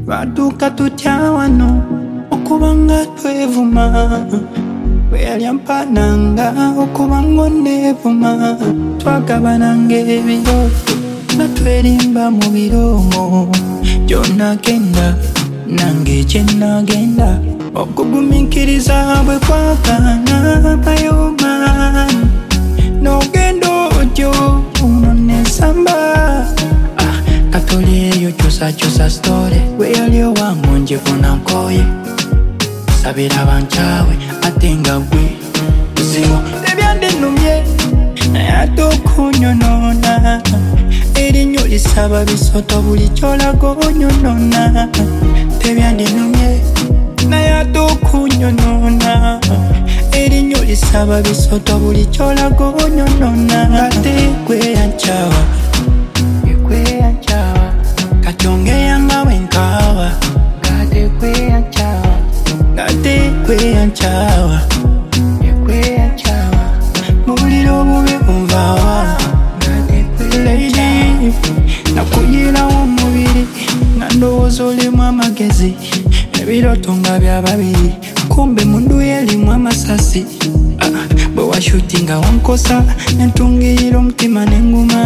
Baduka tutya wano okubanga twevuma, bwe yali ampananga okubanga onneevuma. Twagabananga ebirooto nga twerimba mu biroomo, gy'onagenda nange gye nagenda. Okugumiikiriza bwe kwakaana mayoma, n'ogenda otyo onesamba. Katoli eyo kyusa story, bwe yali owange onjevuna nkoye. Sabira bankyawe ate nga gwe muzibu. Tebyandinumye naye ate okunyonona, erinnya lisaba bisoto buli ky'olaga onyonona. Tebyandinumye naye ate okunyonona, erinnya lisaba bisoto buli ky'olaga onyonona. Ate gwe yankyawa, gwe yankyawa, kati ongeyanga bwenkaawa. Ate gwe yankyawa, ate gwe yankyawa, gwe yankyawa, muliro obubi bunvaawa. Lady, nakuyirawo omubiri nga ndowooza olimu amagezi, ebirooto nga bya babiri, kumbe mundu yelimu amasasi. Bwe washutinga wankosa, nentungirira omutima n'enguma.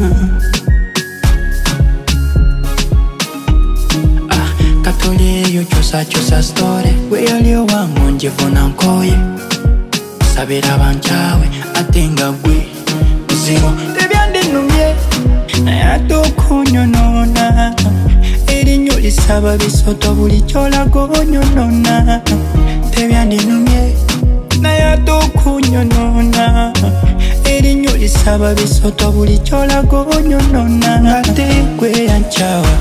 Katoli eyo kyusa story, bwe yali owange onjevuna nkoye. Sabira bankyawe ate nga gwe muzibu. Tebyandinumye naye ate okunyonona, erinnya lisaba bisoto buli ky'olaga onyonona. Tebyandinumye naye ate okunyonona, erinnya lisaba bisoto buli ky'olaga onyonona. Ate gwe yankyawa,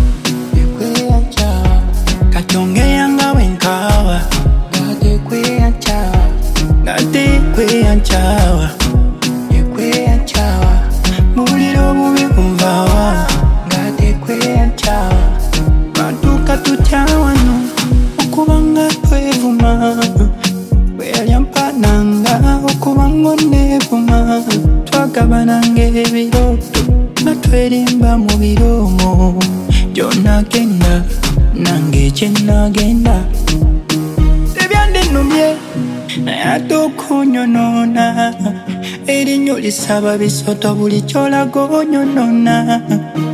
kati ongeyanga bwenkaawa. Ate gwe yankyawa, ate gwe yankyawa, gwe yankyawa, muliro obubi bunvaawa. Ate gwe yankyawa, baduka tutya wano okubanga twevuma, bwe yali ampananga okubanga onneevuma. Twagabananga ebirooto nga twerimba mu biroomo, gy'onagenda nange gye nagenda. Tebyandinumye naye ate okunyonona, erinnya lisaba bisoto buli ky'olaga onyonona.